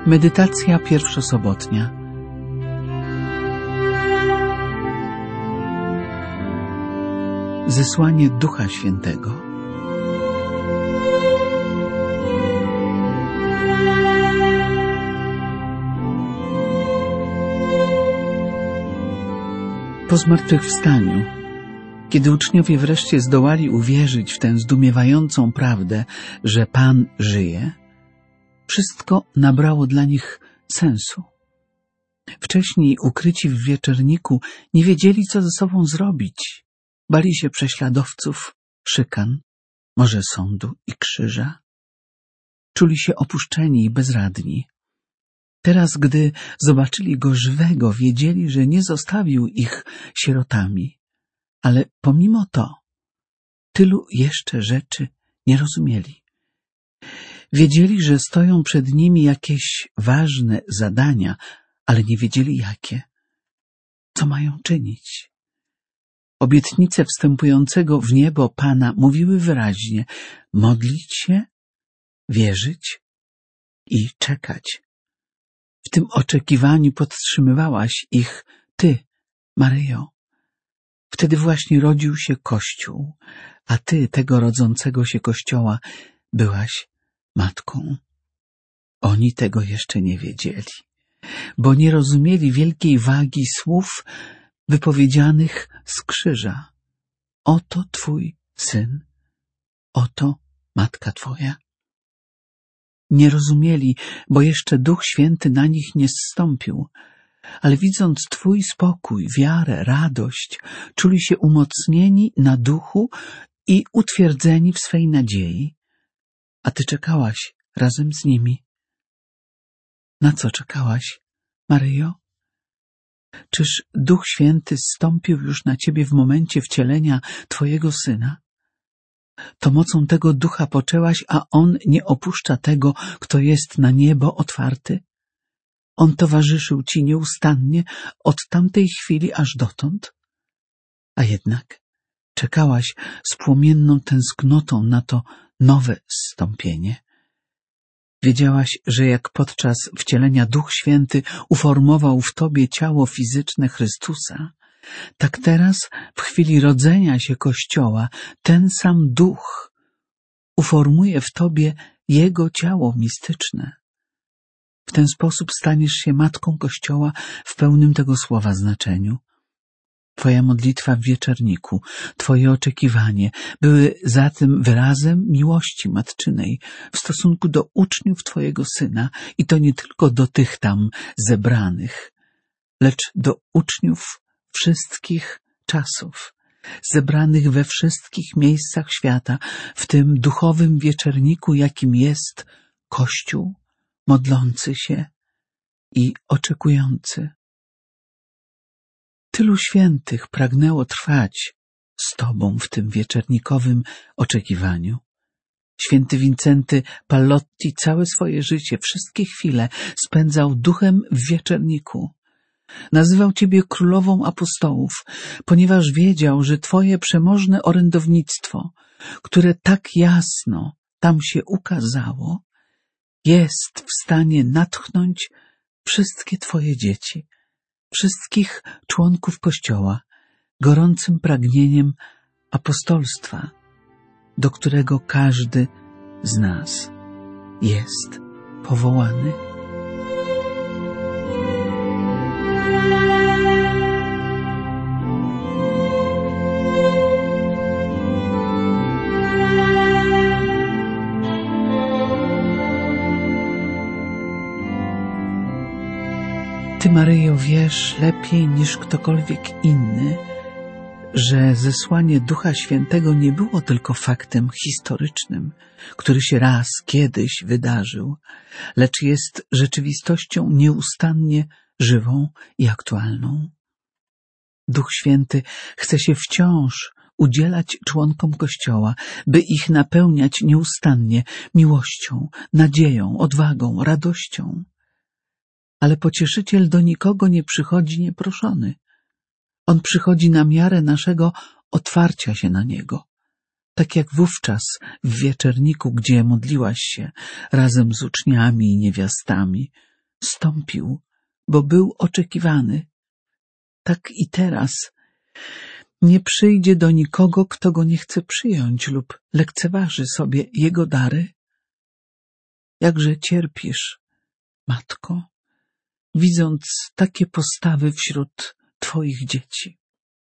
Medytacja pierwszosobotnia. Zesłanie Ducha Świętego. Po zmartwychwstaniu, kiedy uczniowie wreszcie zdołali uwierzyć w tę zdumiewającą prawdę, że Pan żyje, wszystko nabrało dla nich sensu. Wcześniej, ukryci w wieczerniku, nie wiedzieli, co ze sobą zrobić. Bali się prześladowców, szykan, może sądu i krzyża. Czuli się opuszczeni i bezradni. Teraz, gdy zobaczyli Go żywego, wiedzieli, że nie zostawił ich sierotami. Ale pomimo to, tylu jeszcze rzeczy nie rozumieli. Wiedzieli, że stoją przed nimi jakieś ważne zadania, ale nie wiedzieli jakie. Co mają czynić? Obietnice wstępującego w niebo Pana mówiły wyraźnie: modlić się, wierzyć i czekać. W tym oczekiwaniu podtrzymywałaś ich Ty, Maryjo. Wtedy właśnie rodził się Kościół, a Ty, tego rodzącego się Kościoła, byłaś matką. Oni tego jeszcze nie wiedzieli, bo nie rozumieli wielkiej wagi słów wypowiedzianych z krzyża. Oto Twój Syn, oto Matka Twoja. Nie rozumieli, bo jeszcze Duch Święty na nich nie zstąpił, ale widząc Twój spokój, wiarę, radość, czuli się umocnieni na duchu i utwierdzeni w swej nadziei. A Ty czekałaś razem z nimi. Na co czekałaś, Maryjo? Czyż Duch Święty zstąpił już na Ciebie w momencie wcielenia Twojego Syna? To mocą tego Ducha poczęłaś, a On nie opuszcza tego, kto jest na niebo otwarty. On towarzyszył Ci nieustannie od tamtej chwili aż dotąd. A jednak czekałaś z płomienną tęsknotą na to nowe zstąpienie. Wiedziałaś, że jak podczas wcielenia Duch Święty uformował w Tobie ciało fizyczne Chrystusa, tak teraz, w chwili rodzenia się Kościoła, ten sam Duch uformuje w Tobie Jego ciało mistyczne. W ten sposób staniesz się matką Kościoła w pełnym tego słowa znaczeniu. Twoja modlitwa w wieczerniku, Twoje oczekiwanie były zatem wyrazem miłości matczynej w stosunku do uczniów Twojego Syna i to nie tylko do tych tam zebranych, lecz do uczniów wszystkich czasów, zebranych we wszystkich miejscach świata, w tym duchowym wieczerniku, jakim jest Kościół modlący się i oczekujący. Tylu świętych pragnęło trwać z Tobą w tym wieczernikowym oczekiwaniu. Święty Wincenty Pallotti całe swoje życie, wszystkie chwile spędzał duchem w wieczerniku. Nazywał Ciebie królową apostołów, ponieważ wiedział, że Twoje przemożne orędownictwo, które tak jasno tam się ukazało, jest w stanie natchnąć wszystkie Twoje dzieci, wszystkich członków Kościoła, gorącym pragnieniem apostolstwa, do którego każdy z nas jest powołany. Ty, Maryjo, wiesz lepiej niż ktokolwiek inny, że zesłanie Ducha Świętego nie było tylko faktem historycznym, który się raz, kiedyś wydarzył, lecz jest rzeczywistością nieustannie żywą i aktualną. Duch Święty chce się wciąż udzielać członkom Kościoła, by ich napełniać nieustannie miłością, nadzieją, odwagą, radością. Ale Pocieszyciel do nikogo nie przychodzi nieproszony. On przychodzi na miarę naszego otwarcia się na Niego. Tak jak wówczas w wieczerniku, gdzie modliłaś się razem z uczniami i niewiastami, stąpił, bo był oczekiwany. Tak i teraz nie przyjdzie do nikogo, kto go nie chce przyjąć lub lekceważy sobie jego dary. Jakże cierpisz, matko, widząc takie postawy wśród twoich dzieci.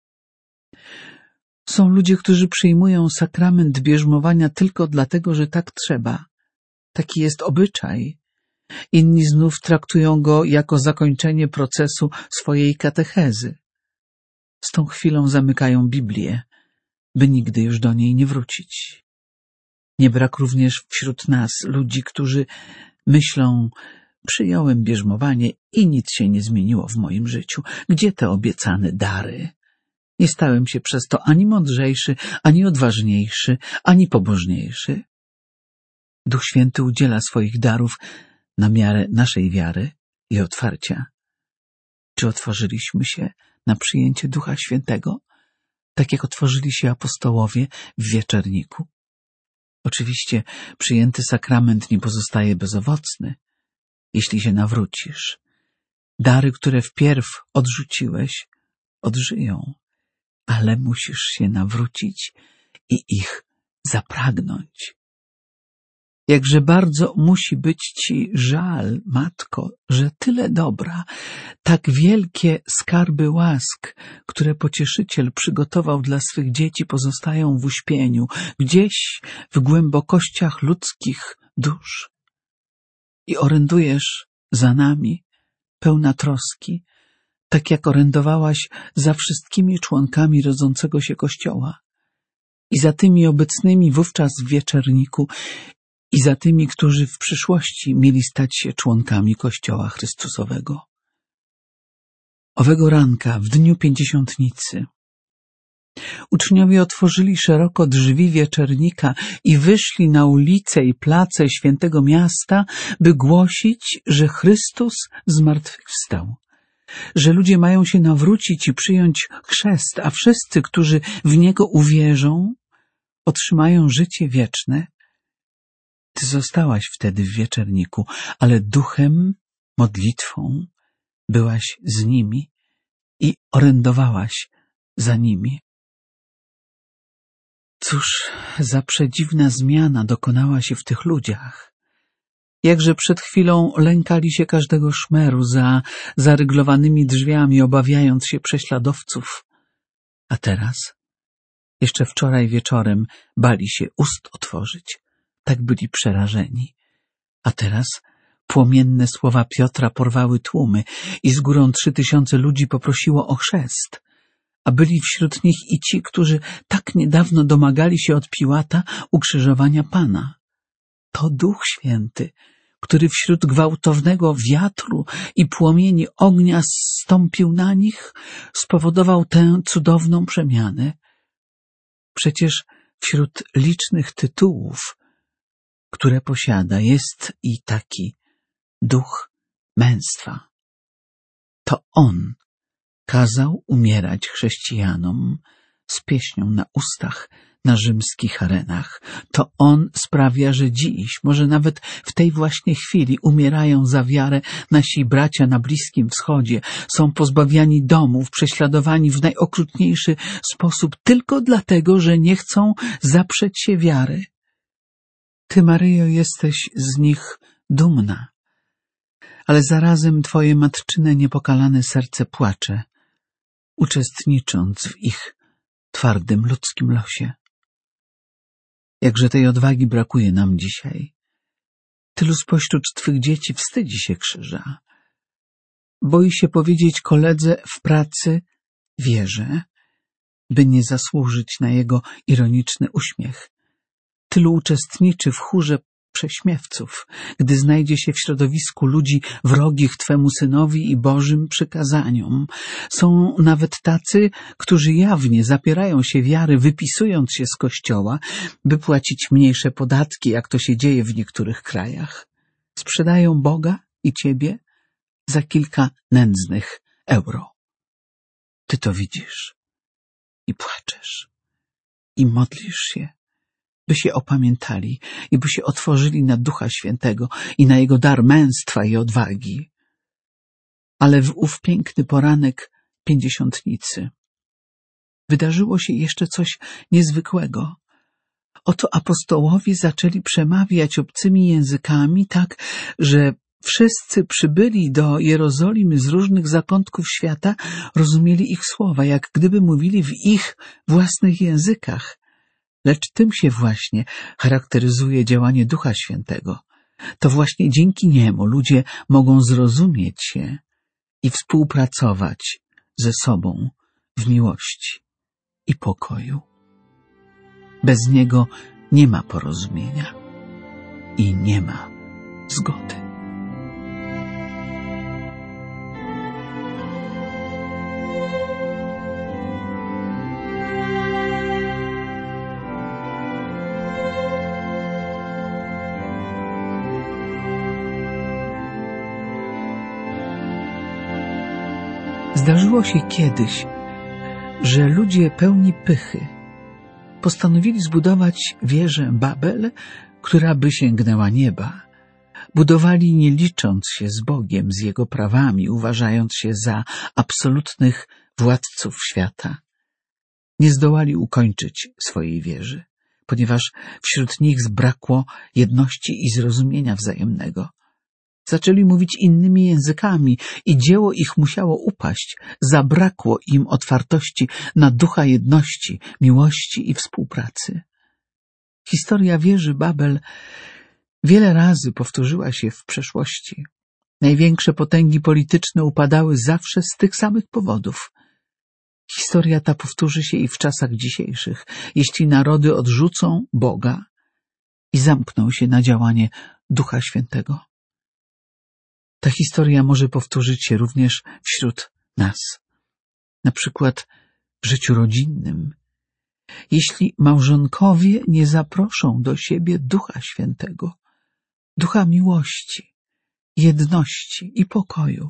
Są ludzie, którzy przyjmują sakrament bierzmowania tylko dlatego, że tak trzeba. Taki jest obyczaj. Inni znów traktują go jako zakończenie procesu swojej katechezy. Z tą chwilą zamykają Biblię, by nigdy już do niej nie wrócić. Nie brak również wśród nas ludzi, którzy myślą: przyjąłem bierzmowanie i nic się nie zmieniło w moim życiu. Gdzie te obiecane dary? Nie stałem się przez to ani mądrzejszy, ani odważniejszy, ani pobożniejszy. Duch Święty udziela swoich darów na miarę naszej wiary i otwarcia. Czy otworzyliśmy się na przyjęcie Ducha Świętego, tak jak otworzyli się apostołowie w wieczerniku? Oczywiście przyjęty sakrament nie pozostaje bezowocny, jeśli się nawrócisz. Dary, które wpierw odrzuciłeś, odżyją, ale musisz się nawrócić i ich zapragnąć. Jakże bardzo musi być ci żal, matko, że tyle dobra, tak wielkie skarby łask, które Pocieszyciel przygotował dla swych dzieci, pozostają w uśpieniu, gdzieś w głębokościach ludzkich dusz. I orędujesz za nami, pełna troski, tak jak orędowałaś za wszystkimi członkami rodzącego się Kościoła i za tymi obecnymi wówczas w wieczerniku, i za tymi, którzy w przyszłości mieli stać się członkami Kościoła Chrystusowego. Owego ranka, w dniu Pięćdziesiątnicy, uczniowie otworzyli szeroko drzwi wieczernika i wyszli na ulice i place świętego miasta, by głosić, że Chrystus zmartwychwstał, że ludzie mają się nawrócić i przyjąć chrzest, a wszyscy, którzy w Niego uwierzą, otrzymają życie wieczne. Ty zostałaś wtedy w wieczerniku, ale duchem, modlitwą byłaś z nimi i orędowałaś za nimi. Cóż za przedziwna zmiana dokonała się w tych ludziach. Jakże przed chwilą lękali się każdego szmeru za zaryglowanymi drzwiami, obawiając się prześladowców. A teraz, jeszcze wczoraj wieczorem, bali się ust otworzyć. Tak byli przerażeni. A teraz płomienne słowa Piotra porwały tłumy i z górą 3000 ludzi poprosiło o chrzest. A byli wśród nich i ci, którzy tak niedawno domagali się od Piłata ukrzyżowania Pana. To Duch Święty, który wśród gwałtownego wiatru i płomieni ognia zstąpił na nich, spowodował tę cudowną przemianę. Przecież wśród licznych tytułów, które posiada, jest i taki duch męstwa. To on kazał umierać chrześcijanom z pieśnią na ustach na rzymskich arenach. To on sprawia, że dziś, może nawet w tej właśnie chwili, umierają za wiarę nasi bracia na Bliskim Wschodzie, są pozbawiani domów, prześladowani w najokrutniejszy sposób tylko dlatego, że nie chcą zaprzeć się wiary. Ty, Maryjo, jesteś z nich dumna, ale zarazem twoje matczyne niepokalane serce płacze, uczestnicząc w ich twardym ludzkim losie. Jakże tej odwagi brakuje nam dzisiaj. Tylu spośród twych dzieci wstydzi się krzyża. Boi się powiedzieć koledze w pracy: wierzę, by nie zasłużyć na jego ironiczny uśmiech. Tylu uczestniczy w chórze prześmiewców, gdy znajdzie się w środowisku ludzi wrogich Twemu Synowi i Bożym przykazaniom. Są nawet tacy, którzy jawnie zapierają się wiary, wypisując się z Kościoła, by płacić mniejsze podatki, jak to się dzieje w niektórych krajach. Sprzedają Boga i Ciebie za kilka nędznych euro. Ty to widzisz i płaczesz i modlisz się, by się opamiętali i by się otworzyli na Ducha Świętego i na Jego dar męstwa i odwagi. Ale w ów piękny poranek pięćdziesiątnicy wydarzyło się jeszcze coś niezwykłego. Oto apostołowie zaczęli przemawiać obcymi językami tak, że wszyscy przybyli do Jerozolimy z różnych zakątków świata rozumieli ich słowa, jak gdyby mówili w ich własnych językach. Lecz tym się właśnie charakteryzuje działanie Ducha Świętego. To właśnie dzięki niemu ludzie mogą zrozumieć się i współpracować ze sobą w miłości i pokoju. Bez niego nie ma porozumienia i nie ma zgody. Zdarzyło się kiedyś, że ludzie pełni pychy postanowili zbudować wieżę Babel, która by sięgnęła nieba. Budowali nie licząc się z Bogiem, z Jego prawami, uważając się za absolutnych władców świata. Nie zdołali ukończyć swojej wieży, ponieważ wśród nich zbrakło jedności i zrozumienia wzajemnego. Zaczęli mówić innymi językami i dzieło ich musiało upaść. Zabrakło im otwartości na ducha jedności, miłości i współpracy. Historia wieży Babel wiele razy powtórzyła się w przeszłości. Największe potęgi polityczne upadały zawsze z tych samych powodów. Historia ta powtórzy się i w czasach dzisiejszych, jeśli narody odrzucą Boga i zamkną się na działanie Ducha Świętego. Ta historia może powtórzyć się również wśród nas, na przykład w życiu rodzinnym. Jeśli małżonkowie nie zaproszą do siebie Ducha Świętego, Ducha miłości, jedności i pokoju,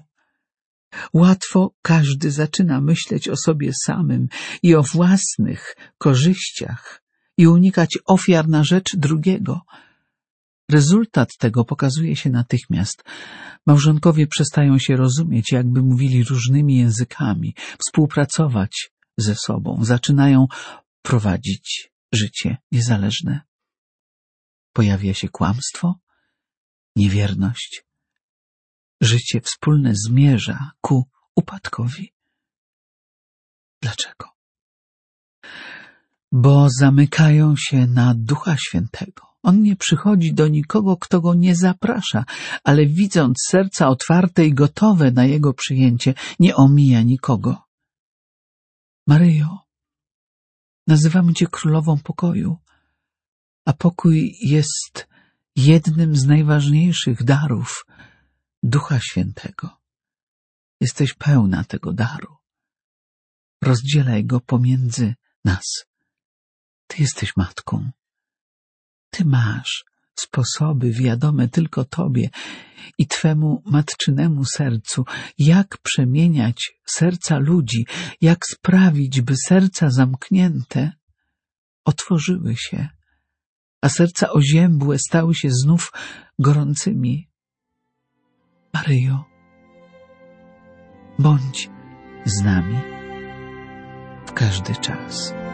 łatwo każdy zaczyna myśleć o sobie samym i o własnych korzyściach i unikać ofiar na rzecz drugiego. Rezultat tego pokazuje się natychmiast. Małżonkowie przestają się rozumieć, jakby mówili różnymi językami, współpracować ze sobą, zaczynają prowadzić życie niezależne. Pojawia się kłamstwo, niewierność. Życie wspólne zmierza ku upadkowi. Dlaczego? Bo zamykają się na Ducha Świętego. On nie przychodzi do nikogo, kto go nie zaprasza, ale widząc serca otwarte i gotowe na jego przyjęcie, nie omija nikogo. Maryjo, nazywamy Cię Królową Pokoju, a pokój jest jednym z najważniejszych darów Ducha Świętego. Jesteś pełna tego daru. Rozdzielaj go pomiędzy nas. Ty jesteś matką. Ty masz sposoby wiadome tylko Tobie i Twemu matczynemu sercu, jak przemieniać serca ludzi, jak sprawić, by serca zamknięte otworzyły się, a serca oziębłe stały się znów gorącymi. Maryjo, bądź z nami w każdy czas.